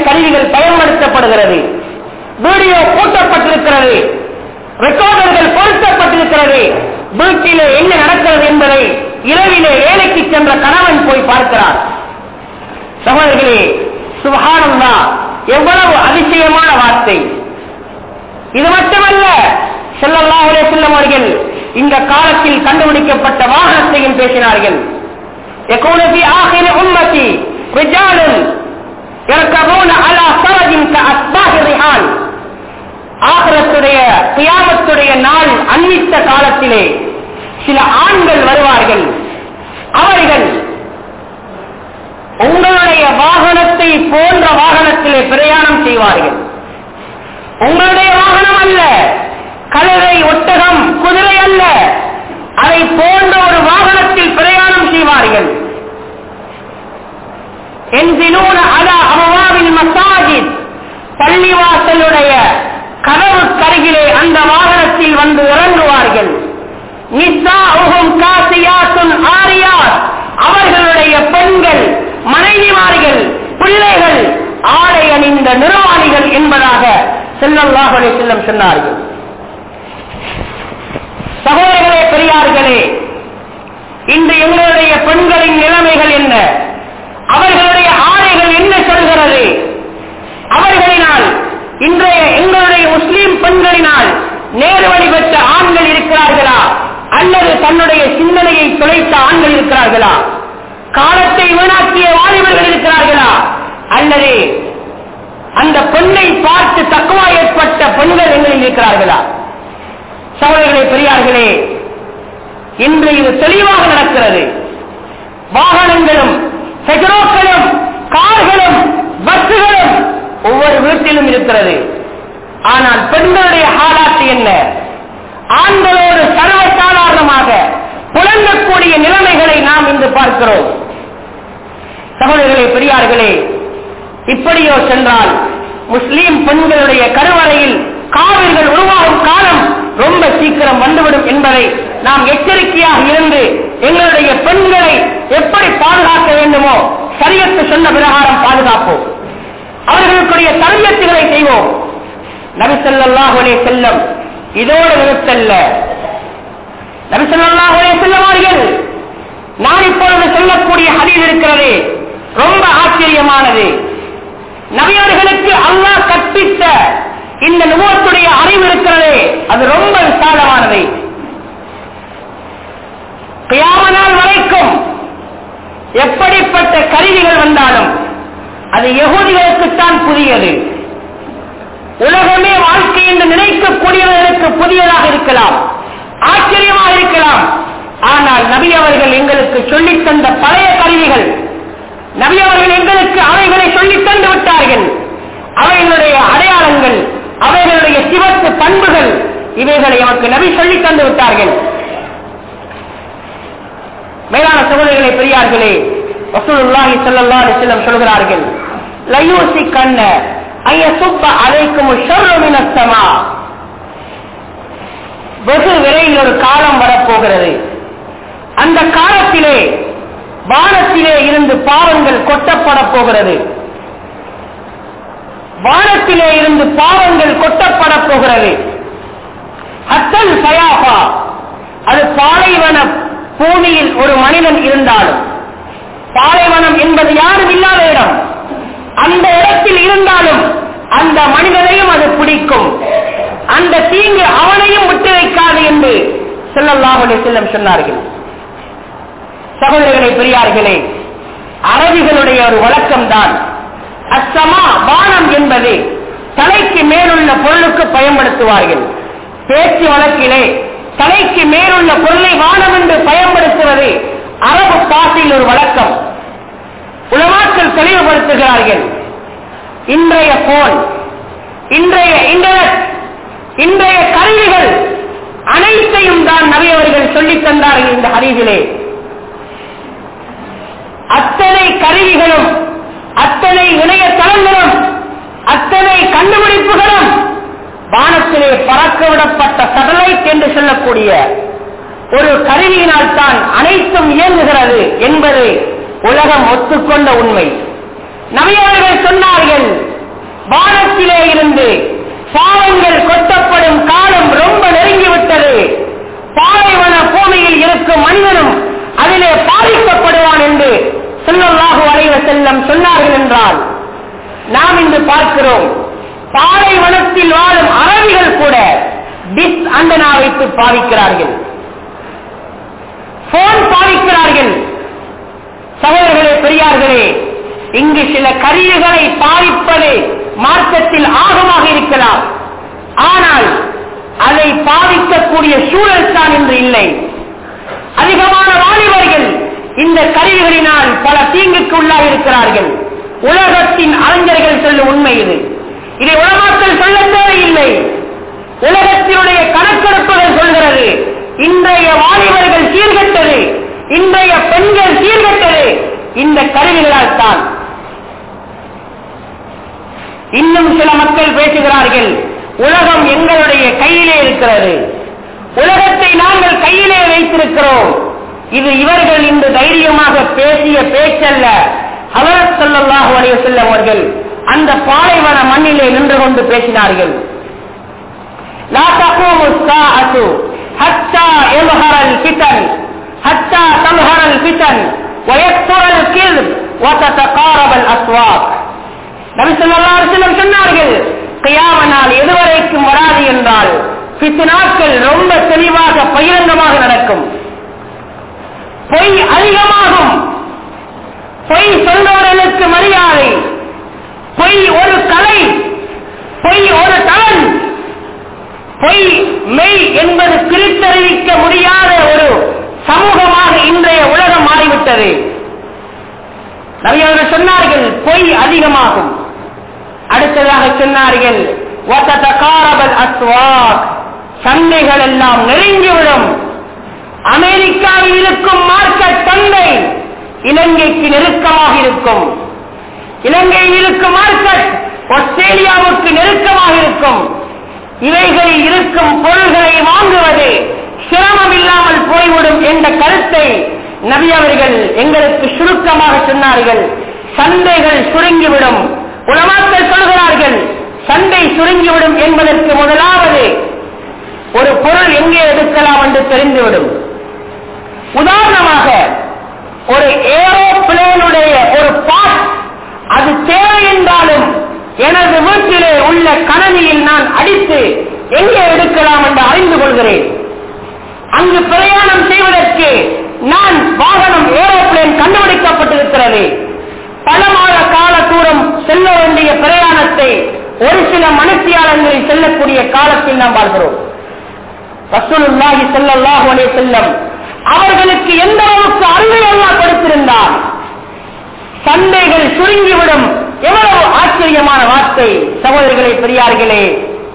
கருவிகள் பயன்படுத்தப்படுகிறது, வீடியோ கூட்டப்பட்டிருக்கிறது, ரெக்கார்டர்கள் பொருத்தப்பட்டிருக்கிறது. வீட்டிலே என்ன நடக்கிறது என்பதை இரவிலே வேலைக்கு சென்ற கணவன் போய் பார்க்கிறார். சகோதரர்களே, சுப்ஹானல்லாஹ், எவ்வளவு அதிசயமான வார்த்தை! இது மட்டுமல்ல, ஸல்லல்லாஹு அலைஹி வஸல்லம் அவர்கள் இந்த காலத்தில் கண்டுபிடிக்கப்பட்ட வாகனத்தையும் பேசினார்கள். யகூனு ஃபீ ஆகிரி உம்மத்தி ரிஜாலுன் யர்கபூன அலா ஸரஜின் கஅஸ்பாஹி ரிஹான். ஆகிரத்துடைய கியாமத்துடைய நாள் அன்னித்த காலத்திலே சில ஆண்கள் வருவார்கள். அவர்கள் உங்களுடைய வாகனத்தை போன்ற வாகனத்திலே பிரயாணம் செய்வார்கள். உங்களுடைய வாகனம் அல்ல, கழுதை, ஒட்டகம், குதிரை அல்ல, அதை போன்ற ஒரு வாகனத்தில் பிரயாணம் செய்வார்கள். என்ஜினூன அலா அபவாபில் மசாஜித், பள்ளிவாசலுடைய கதவு கருகிலே அந்த வாகனத்தில் வந்து இறங்குவார்கள். நிசாஉஹும் காசியாத்துன் ஆரியாத், அவர்களுடைய பெண்கள், மனைவிமார்கள், பிள்ளைகள் ஆடை அணிந்த நிர்வாணிகள் என்பதாக ஸல்லல்லாஹு அலைஹி வஸல்லம் சொன்னார்கள். சகோதரர்களே, பெரியார்களே, இன்று எங்களுடைய பெண்களின் நிலைமைகள் என்ன? அவர்களுடைய ஆடைகள் என்ன சொல்கிறது? அவர்களினால் இன்றைய எங்களுடைய முஸ்லீம் பெண்களினால் நேர்வழி பெற்ற ஆண்கள் இருக்கிறார்களா, அல்லது தன்னுடைய சிந்தனையை தொலைத்த ஆண்கள் இருக்கிறார்களா? காலத்தை வீணாக்கிய வாலிபர்கள் இருக்கிறார்களா, அல்லது அந்த பெண்ணை பார்த்து தக்குவா ஏற்பட்ட பெண்கள் எங்களில் இருக்கிறார்களா? சகோதரர்களே, பெரியார்களே, இன்று இது தெளிவாக நடக்கிறது. வாகனங்களும் செஜரோக்களும் கார்களும் பஸ்களும் ஒவ்வொரு வீட்டிலும் இருக்கிறது. ஆனால் பெண்களுடைய ஹாலாத்து என்ன? ஆண்களோடு சர்வசாதாரணமாக புலங்கக்கூடிய நிலைமைகளை நாம் இன்று பார்க்கிறோம். சகோதரர்களே, பெரியார்களே, இப்படியோ சென்றால் முஸ்லீம் பெண்களுடைய கருவறையில் காவிர்கள் உருவாகும் காலம் ரொம்ப சீக்கிரம் வந்துவிடும் என்பதை நாம் எச்சரிக்கையாக இருந்து எங்களுடைய பெண்களை எப்படி பாதுகாக்க வேண்டுமோ ஷரியத்து சொன்ன பிரகாரம் பாதுகாப்போம். அவர்களுடைய தர்பியத்துகளை செய்வோம். நபி ஸல்லல்லாஹு அலைஹி வஸல்லம் இதோடு நிறுத்தல்ல. நபி ஸல்லல்லாஹு அலைஹி வஸல்லம் அவர்கள் நான் இப்பொழுது சொல்லக்கூடிய ஹதீஸ் இருக்கிறது, ரொம்ப ஆச்சரியமானது. நபி அவர்களுக்கு அல்லாஹ் கற்பித்த இந்த நுபுவத்துடைய அறிவு இருக்கிறது, அது ரொம்ப விசாலமானது. கியாம நாள் வரைக்கும் எப்படிப்பட்ட கருவிகள் வந்தாலும் அது யகூதிகளுக்குத்தான் புதியது. உலகமே வாழ்க்கை என்று நினைக்கக்கூடியவர்களுக்கு புதியதாக இருக்கலாம், ஆச்சரியமாக இருக்கலாம். ஆனால் நபி அவர்கள் எங்களுக்கு சொல்லித் தந்த பழைய கருவிகள், நபி அவர்கள் எங்களுக்கு அவைகளை சொல்லித் தந்து விட்டார்கள். அவைகளுடைய அடையாளங்கள், அவைகளுடைய சிவப்பு பண்புகள், இவைகளை நமக்கு நபி சொல்லித் தந்து விட்டார்கள். மேலான சகோதரர்களே, பெரியார்களே, ரசூலுல்லாஹி ஸல்லல்லாஹு அலைஹி வஸல்லம் சொல்கிறார்கள், லயூசிகன்ன அய்யசுப்ப அலைக்கும் ஷர்ரு மினஸ் ஸமா. வெகு விரைவில் ஒரு காலம் வரப்போகிறது. அந்த காலத்திலே வானத்திலே இருந்து பாவங்கள் கொட்டப்பட போகிறது. வானத்திலே இருந்து பாவங்கள் கொட்டப்பட போகிறது. ஹத்தல் சயாபா, அது பாலைவன பூமியில் ஒரு மனிதன் இருந்தாலும், பாலைவனம் என்பது யாரும் இல்லாத இடம், அந்த இடத்தில் இருந்தாலும் அந்த மனிதனையும் அது பிடிக்கும், அந்த தீங்கு அவனையும் விட்டு வைக்காது என்று ஸல்லல்லாஹு அலைஹி வஸல்லம் சொன்னார்கள். சகோதரர்களே, பெரியார்களே, அரபிகளுடைய ஒரு வழக்கம் தான் அஸ்ஸமா, வானம் என்பது தலைக்கு மேலுள்ள பொருளுக்கு பயன்படுத்துவார்கள். பேச்சு வழக்கிலே தலைக்கு மேலுள்ள பொருளை வானம் என்று பயன்படுத்துவது அரபு பாஷையில் ஒரு வழக்கம். உலமாக்கள் தெளிவுபடுத்துகிறார்கள். இன்றைய போன், இன்றைய இன்டர்நெட், இன்றைய கருவிகள் அனைத்தையும் தான் நபி அவர்கள் சொல்லித் தந்தார்கள். இந்த ஹதீஸிலே அத்தனை கருவிகளும், அத்தனை இணையதளங்களும், அத்தனை கண்டுபிடிப்புகளும் வானத்திலே பறக்க விடப்பட்ட சேட்டலைட் என்று சொல்லக்கூடிய ஒரு கருவியினால் தான் அனைத்தும் இயங்குகிறது என்பது உலகம் ஒத்துக்கொண்ட உண்மை. நபி அவர்கள் சொன்னார்கள், வானத்திலே இருந்து பாவங்கள் கொட்டப்படும் காலம் ரொம்ப நெருங்கிவிட்டது. பாலைவன பூமியில் இருக்கும் மனிதனும் அதிலே பாதிக்கப்படுவான் என்று ஸல்லல்லாஹு அலைஹி வஸல்லம் சொன்னார்கள் என்றால், நாம் இன்று பார்க்கிறோம் பாலைவனத்தில் வாழும் அரபிகள் கூட டிஸ் அண்டனா வைத்து பாதிக்கிறார்கள், போன் பாதிக்கிறார்கள். சகோதரர்களே, பெரியார்களே, இங்கு சில கருவிகளை பாதிப்பது மார்க்கத்தில் ஆகமாக இருக்கலாம். ஆனால் அதை பாதிக்கக்கூடிய சூழல் தான் இன்று இல்லை. அதிகமான வாலிபர்கள் இந்த கருவிகளினால் பல தீங்குக்கு உள்ளாக இருக்கிறார்கள். உலகத்தின் அறிஞர்கள் சொல்லும் உண்மை இது. இதை உலகத்தில் சொல்ல தேவையில்லை. உலகத்தினுடைய கணக்கெடுப்புகள் சொல்கிறது, இன்றைய வாலிபர்கள் சீர்கெட்டது, இன்றைய பெண்கள் சீர்கெட்டது இந்த கருவிகளால் தான். இன்னும் சில மக்கள் பேசுகிறார்கள், உலகம் எங்களுடைய கையிலே இருக்கிறது, உலகத்தை நாங்கள் கையிலே வைத்திருக்கிறோம். இது இவர்கள் இன்று தைரியமாக பேசிய பேச்சல்ல. ஹஜ்ரத் ஸல்லல்லாஹு அலைஹி வஸல்லம் அவர்கள் அந்த பாலைவன மண்ணிலே நின்று கொண்டு பேசினார்கள். லா தகூமு ஸாஅத்து ஹத்தா யظஹரல் ஃபிதன் ஹத்தா தظஹரல் ஃபிதன் வயக்ஸுரல் கிذب வததகாரபல் அஸ்வாக். நபி ஸல்லல்லாஹு அலைஹி வஸல்லம் சொன்னார்கள், கியாம நாள் எதுவரைக்கும் வராது என்றால் ஃபித்னாக்கள் ரொம்ப தெளிவாக பகிரங்கமாக நடக்கும், பொய் அதிகமாகும், பொய் சொல்பவர்களுக்கு மரியாதை, பொய் ஒரு கலை, பொய் ஒரு தலன், பொய் மெய் என்பது பிரித்தறிவிக்க முடியாத ஒரு சமூகமாக இன்றைய உலகம் மாறிவிட்டது. நபி அவர்கள் சொன்னார்கள், பொய் அதிகமாகும். அடுத்ததாக சொன்னார்கள், வததகாரபல் அஸ்வாக், சந்தைகள் எல்லாம் நெருங்கிவிடும். அமெரிக்காவில் இருக்கும் மார்க்கெட் சந்தை இலங்கைக்கு நெருக்கமாக இருக்கும், இலங்கையில் இருக்கும் மார்க்கெட் ஆஸ்திரேலியாவுக்கு நெருக்கமாக இருக்கும். இவைகளில் இருக்கும் பொருள்களை வாங்குவது சிரமம் இல்லாமல் போய்விடும் என்ற கருத்தை நபி அவர்கள் எங்களுக்கு சுருக்கமாக சொன்னார்கள். சந்தைகள் சுருங்கிவிடும். உலமாக்கள் சொல்கிறார்கள், சந்தை சுருங்கிவிடும் என்பதற்கு முதலாவது ஒரு பொருள் எங்கே எடுக்கலாம் என்று தெரிந்துவிடும். உதாரணமாக, ஒரு ஏரோப்ளேனுடைய ஒரு பார்ட் அது தேவை என்றாலும் எனது வீட்டிலே உள்ள கணனியில் நான் அடித்து எங்கே எடுக்கலாம் என்று அறிந்து கொள்கிறேன். அங்கு பிரயாணம் செய்வதற்கு நான் வாகனம் ஏரோப்ளேன் கண்டுபிடிக்கப்பட்டிருக்கிறது. பல மாத கால தூரம் செல்ல வேண்டிய பிரயாணத்தை ஒரு சில மணித்தியாலங்களில் செல்லக்கூடிய காலத்தில் நாம் வாழ்கிறோம். ரசூலுல்லாஹி ஸல்லல்லாஹு அலைஹி வஸல்லம் அவர்களுக்கு எந்த அளவுக்கு அறிவை அல்லாஹ் கொடுத்திருந்தார். சந்தைகள் சுருங்கிவிடும். எவ்வளவு ஆச்சரியமான வார்த்தை சகோதரர்களே, பெரியார்களே.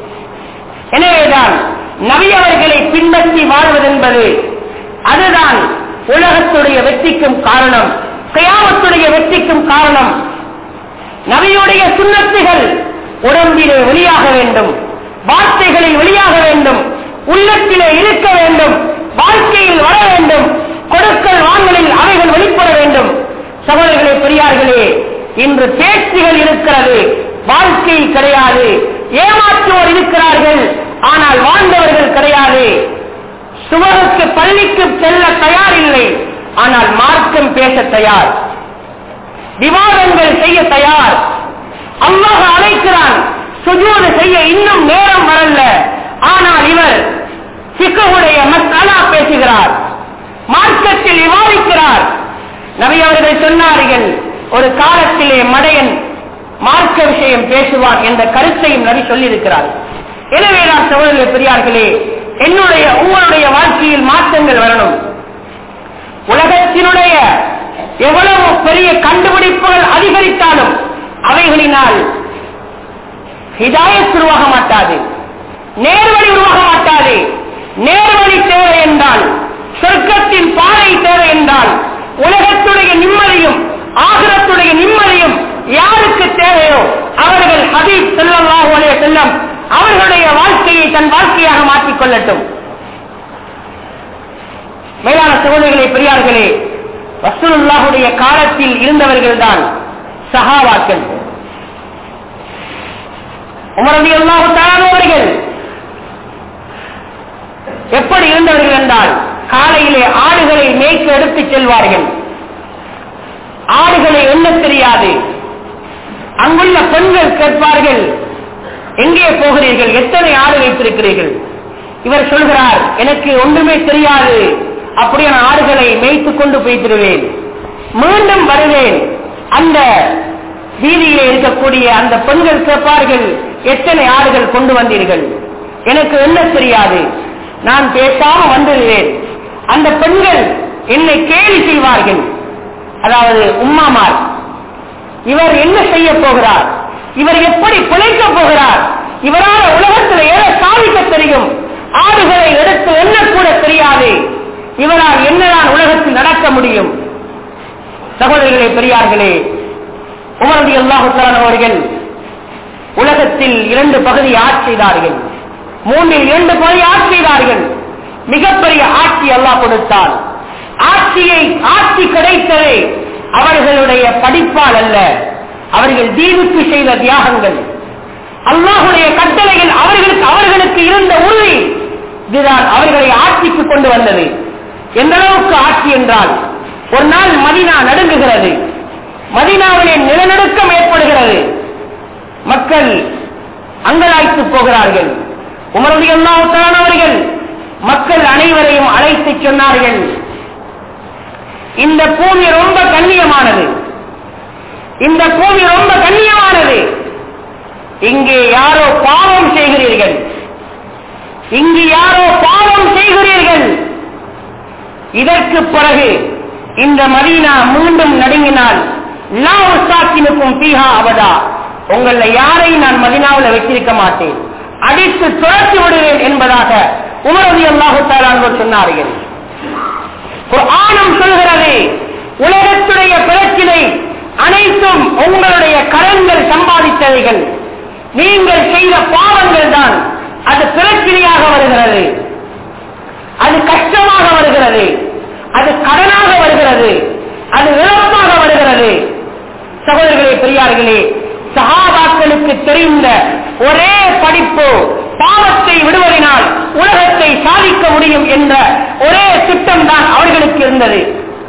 எனவேதான் நபி அவர்களை பின்பற்றி வாழ்வதென்பது அதுதான் உலகத்துடைய வெற்றிக்கும் காரணம், கியாமத்துடைய வெற்றிக்கும் காரணம். நபியுடைய சுன்னத்துகள் உடம்பிலே வெளியாக வேண்டும், வார்த்தைகளில் வெளியாக வேண்டும், உள்ளத்திலே இருக்க வேண்டும், வாழ்க்கையில் வர வேண்டும், கொடுக்கல் வாங்கலில் அவைகள் வெளிப்பட வேண்டும். சகோதரர்களே, பெரியார்களே, இன்று பேச்சுகள் இருக்கிறது, வாழ்க்கையில் கிடையாது. ஏமாற்றுவோர் இருக்கிறார்கள், ஆனால் வாழ்ந்தவர்கள் கிடையாது. சுவருக்கு பள்ளிக்கு செல்ல தயார் இல்லை, ஆனால் மார்க்கம் பேச தயார், விவாதங்கள் செய்ய தயார். அல்லாஹ் அழைக்கிறான், சுஜூது செய்ய இன்னும் நேரம் வரல, ஆனால் இவர் ஃபிக்ஹுடைய மஸ்அலா பேசுகிறார், மார்க்கத்தில் விவாதிக்கிறார். நபி அவர்கள் சொன்னார்கள், ஒரு காலத்திலே மடையன் மார்க்க விஷயம் பேசுவான் என்ற கருத்தையும் நபி சொல்லியிருக்கிறார். எனவே நான் சகோதரர்களே, பெரியார்களே, என்னுடைய உங்களுடைய வாழ்க்கையில் மாற்றங்கள் வரணும். உலகத்தினுடைய எவ்வளவு பெரிய கண்டுபிடிப்புகள் அதிகரித்தாலும் அவைகளினால் ஹிதாயத் உருவாக மாட்டாது, நேர்வழி உருவாக மாட்டாது. நேர்வழி தேவை என்றால், சொர்க்கத்தின் பாதை தேவை என்றால், உலகத்துடைய நிம்மதியும் ஆகிரத்துடைய நிம்மதியும் யாருக்கு தேவையோ அவர்கள் ஹபீப் ஸல்லல்லாஹு அலைஹி வஸல்லம் அவர்களுடைய வாழ்க்கையை தன் வாழ்க்கையாக மாற்றிக் கொள்ளட்டும். மேலான சகோதரர்களே, பெரியார்களே, ரசூலுல்லாஹுடைய காலத்தில் இருந்தவர்கள் தான் சஹாபாக்கள். உமர் ரலியல்லாஹு தஆலா அவர்கள் எப்படி இருந்தவர்கள் என்றால், காலையிலே ஆடுகளை மேய்க்க எடுத்து செல்வார்கள். ஆடுகளை என்ன தெரியாது. அங்குள்ள பெண்கள் கேட்பார்கள், எங்கே போகிறீர்கள், எத்தனை ஆடு வைத்திருக்கிறீர்கள்? இவர் சொல்கிறார், எனக்கு ஒன்றுமே தெரியாது, அப்படியே நான் ஆடுகளை மேய்த்துக் கொண்டு போய்த்திருவேன், மீண்டும் வருவேன். அந்த வீதியிலே இருக்கக்கூடிய அந்த பெண்கள் கேட்பார்கள், எத்தனை ஆடுகள் கொண்டு வந்தீர்கள்? எனக்கு என்ன தெரியாது, நான் பேசாம வந்துடுவேன். அந்த பெண்கள் என்னை கேலி செய்வார்கள். அதாவது உம்மாமார், இவர் என்ன செய்ய போகிறார், இவர் எப்படி பிழைக்க போகிறார், இவரால் உலகத்தில் எதை சாதிக்க தெரியும், ஆடுகளை எடுத்து என்ன கூட தெரியாது, இவரால் என்னதான் உலகத்தில் நடக்க முடியும்? சகோதரிகளே, பெரியார்களே, உமர் ரலியல்லாஹு தஆலா அவர்கள் உலகத்தில் இரண்டு பகுதி ஆட்சி செய்தார்கள். மூன்றில் இரண்டு பகுதி ஆட்சி செய்தார்கள். மிகப்பெரிய ஆட்சி அல்லாஹ் கொடுத்தார். ஆட்சியை ஆட்சி கிடைத்தது அவர்களுடைய படிப்பால் அல்ல, அவர்கள் தீனுக்கு செய்த தியாகங்கள், அல்லாஹுடைய கட்டளைகள், அவர்களுக்கு அவர்களுக்கு இருந்த உறுதி, இதுதான் அவர்களை ஆட்சிக்கு கொண்டு வந்தது. எந்த அளவுக்கு ஆட்சி என்றால், ஒரு நாள் மதீனா நடுங்குகிறது, மதீனாவிலே நிலநடுக்கம் ஏற்படுகிறது, மக்கள் அங்கலாய்த்து போகிறார்கள். உமர் ரலியல்லாஹு தஆலா அவர்கள் மக்கள் அனைவரையும் அழைத்து சொன்னார்கள், இந்த பூமி ரொம்ப கண்ணியமானது, இந்த பூமி ரொம்ப கண்ணியமானது, இங்கே யாரோ பாவம் செய்கிறீர்கள், இங்கு யாரோ பாவம் செய்கிறீர்கள். இதற்கு பிறகு இந்த மதீனா மீண்டும் நடுங்கினால் லா உஸாக்கினுக்கும் ஃபீஹா அபதா, உங்கள யாரை நான் மதீனாவில் வைத்திருக்க மாட்டேன், அடித்து துரத்தி விடுவேன் என்பதாக உமர் ரலியல்லாஹு தஆலா அவர்கள் சொன்னார்கள். குர்ஆனும் சொல்கிறது, உலகத்துடைய பிரச்சனை அனைத்தும் உங்களுடைய கரங்கள் சம்பாதித்தவைகள், நீங்கள் செய்த பாவங்கள் தான் அது பிரச்சனையாக வருகிறது, அது கஷ்டமாக வருகிறது, அது கடனாக வருகிறது, அது இழப்பாக வருகிறது. சகோதரர்களே, பெரியார்களே, சஹாபாக்களுக்கு தெரிந்த ஒரே படிப்பு, பாவத்தை விடுவதனால் உலகத்தை சாதிக்க முடியும் என்ற ஒரே திட்டம் தான் அவர்களுக்கு இருந்தது.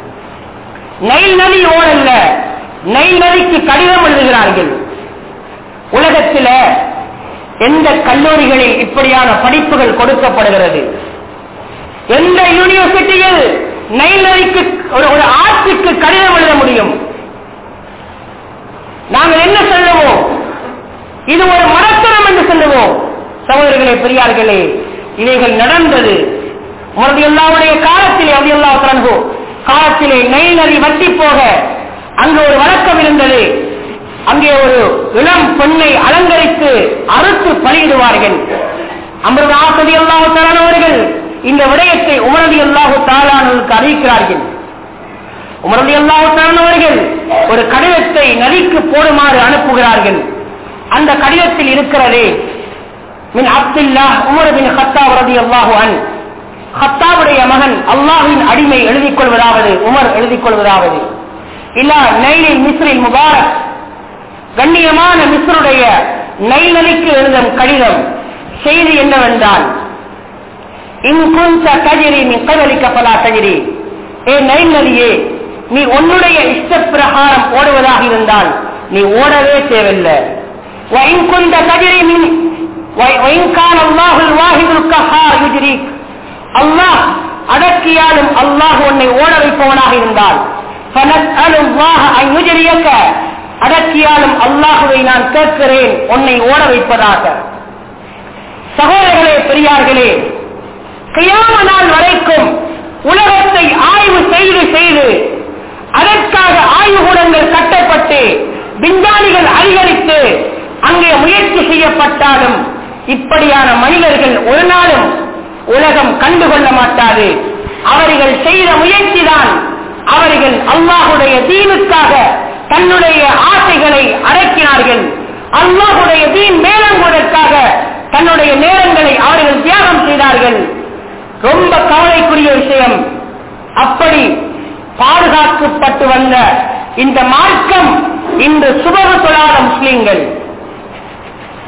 நைல் நதி ஓடல்ல, நைல் நதிக்கு கடிதம் எழுதுகிறார்கள். உலகத்தில் எந்த கல்லூரிகளில் இப்படியான படிப்புகள் கொடுக்கப்படுகிறது? எந்த யூனிவர்சிட்டியில் நைல் நதிக்கு ஒரு ஆட்சிக்கு கடிதம் எழுத முடியும்? நாங்கள் என்ன சொல்லுவோம்? இது ஒரு மடத்தனம் என்று சொல்லுவோம். சகோதரர்களே, பெரியார்களே, இவைகள் நடந்தது உமர் ரலியல்லாஹுடைய காலத்திலே. ரலியல்லாஹு அன்ஹு காலத்திலே நைல் நதி வற்றி போக அங்கு ஒரு வழக்கம் இருந்தது. அங்கே ஒரு இளம் பெண்ணை அலங்கரித்து அறுத்து பலியிடுவார்கள். அம்ர் இப்னு ஆஸ் ரலியல்லாஹு தஆலா அவர்கள் இந்த விடயத்தை உமர் ரலியல்லாஹு தஆலா அவர்களுக்கு அறிவிக்கிறார்கள். உமர் ரலியல்லாஹு தஆலா அவர்கள் ஒரு கடிதத்தை நதிக்கு போடுமாறு அனுப்புகிறார்கள். அந்த கடிதத்தில் இருக்கிறது, மின் அப்துல்லாஹ் உமர் பின் கத்தாப் ரலியல்லாஹு அன்ஹு, கத்தாபுடைய மகன் அல்லாஹ்வின் அடிமை எழுதிக் கொள்வதாவது, உமர் எழுதிக் கொள்வதாவது, இலா நைலில் மிஸ்ரில் முபாரக், கண்ணியமான மிஸ்ருடைய நைல் நதிக்கு எழுதும் கடிதம். செய்தி என்னவென்றால், இன் குன்த தஜ்ரி மின் கபலிக ஃபலா தஜ்ரி, ஏ நைல் நதியே, நீ உன்னுடைய இஷ்ட பிரகாரம் ஓடுவதாக இருந்தால் நீ ஓடவே தேவையில்லை. வஇன் குன்த தஜ்ரி மின் வஇன் கான அல்லாஹுல் வாஹிதுல் கஹ்ஹார் யுஜ்ரிக், அல்லாஹ் அடக்கியாலும் அல்லாஹ் உன்னை ஓட வைப்பவனாக இருந்தால் ஃபனஸ்அலுல்லாஹ அன் யுஜ்ரியக, அடக்கியாலும் அல்லாஹுவை நான் கேட்கிறேன் உன்னை ஓட வைப்பதாக. சகோதரர்களே, பெரியார்களே, கியாம நாள் வரைக்கும் உலகத்தை ஆய்வு செய்து செய்து அதற்காக ஆய்வுகூடங்கள் கட்டப்பட்டு விஞ்ஞானிகள் அதிகரித்து அங்கே முயற்சி செய்யப்பட்டாலும் இப்படியான மனிதர்கள் ஒரு நாளும் உலகம் கண்டுகொள்ள மாட்டாது. அவர்கள் செய்த முயற்சிதான், அவர்கள் அல்லாஹுடைய தீனுக்காக தன்னுடைய ஆசைகளை அடக்கினார்கள். அல்லாஹுடைய தீன் மேலங்குவதற்காக தன்னுடைய நேரங்களை அவர்கள் தியாகம் செய்தார்கள். ரொம்ப கவலைக்குரிய விஷயம். அப்படி பாதுகாக்கப்பட்டு வந்த இந்த மார்க்கம் இன்று சுபகு தொழாத முஸ்லிம்கள்,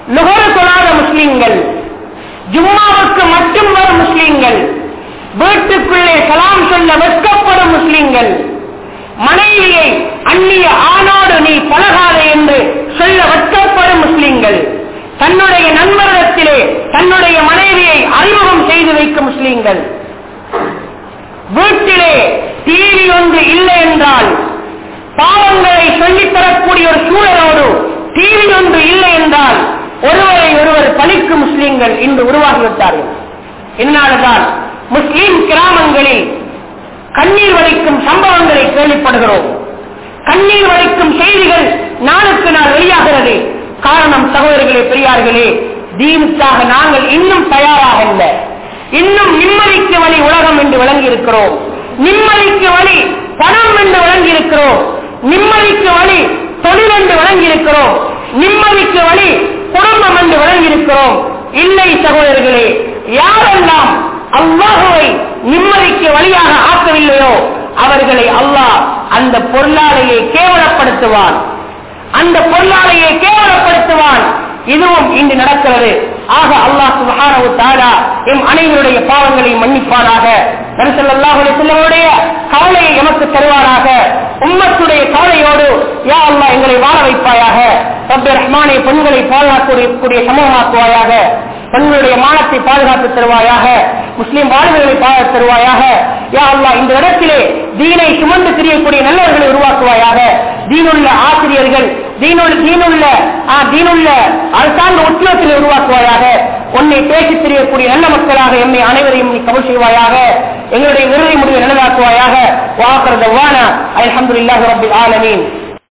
நுகர் தொழாத முஸ்லிம்கள், ஜும்மாவுக்கு மட்டும் வரும் முஸ்லிம்கள், வீட்டுக்குள்ளே சலாம் சொல்ல வெட்கப்படும் முஸ்லிம்கள், மனைவியை அந்நிய ஆணோடு நீ பழகாதே என்று சொல்ல வெட்கப்படும் முஸ்லிம்கள், தன்னுடைய நண்பரிடத்திலே தன்னுடைய மனைவியை அறிமுகம் செய்து வைக்கும் முஸ்லிம்கள், வீட்டிலே டிவி ஒன்று இல்லை என்றால் பாவங்களை சொல்லித்தரக்கூடிய ஒரு சூழலோடு டிவி ஒன்று இல்லை என்றால் ஒருவரை ஒருவர் பழிக்கும் முஸ்லிம்கள் இன்று உருவாகிவிட்டார்கள். என்னால்தான் முஸ்லிம் கிராமங்களில் கண்ணீர் வலிக்கும் சம்பவங்களை கேள்விப்படுகிறோம். கண்ணீர் வலிக்கும் செய்திகள் நாளுக்கு நாள் வெளியாகிறது. காரணம் சகோதரர்களே, பெரியார்களே, தீனுக்காக நாங்கள் இன்னும் தயாராக அல்ல. இன்னும் நிம்மதிக்கு வழி உலகம் என்று விளங்கி இருக்கிறோம். நிம்மதிக்கு வழி பணம் என்று விளங்கி இருக்கிறோம். நிம்மதிக்கு வழி தொழில் என்று விளங்கி இருக்கிறோம். நிம்மதிக்கு வழி குடும்பம் என்று விளங்கி இருக்கிறோம். இல்லை சகோதரர்களே, யாரெல்லாம் அல்லாஹ்வை நிம்மதிக்கு வழியாக ஆக்கவில்லையோ அவர்களை அல்லாஹ் அந்த பொருளாளையை கேவலப்படுத்துவான். அந்த பொருளாளையை கேவலப்படுத்துவான். இதுவும் இன்று நடக்கிறது. ஆக அல்லாஹ் சுப்ஹானஹு வ தஆலா எம் அனைவருடைய பாவங்களை மன்னிப்பானாக. நபி ஸல்லல்லாஹு அலைஹி வஸல்லமுடைய கவலையை எமக்கு தருவாராக. உம்மத்துடைய கவலையோடு யா அல்லாஹ் எங்களை வாழ வைப்பாயாக. ரப்பே ரஹ்மானே, பெண்களை பாதுகாக்கக்கூடிய சமூகமாக்குவாயாக. பெண்களுடைய மானத்தை பாதுகாத்து தருவாயாக. முஸ்லிம் வாழ்வுகளை பாதுகாத்து தருவாயாக. யா அல்லாஹ் இந்த இடத்திலே தீனை சுமந்து திரியக்கூடிய நல்லவர்களை உருவாக்குவாயாக. தீனுள்ள ஆசிரியர்கள், தீனுள்ள தீனுள்ள தீனுள்ள அரசாங்க உத்தியோகத்திலே உருவாக்குவாயாக. உன்னை பேசி தெரியக்கூடிய நல்ல மக்களாக எம்மை அனைவரையும் நீ கபூல் செய்வாயாக. எங்களுடைய இறுதி முடிவை நல்லதாக்குவாயாக. வாஹர் தவானா அல்ஹம்துலில்லாஹி ரப்பில் ஆலமீன்.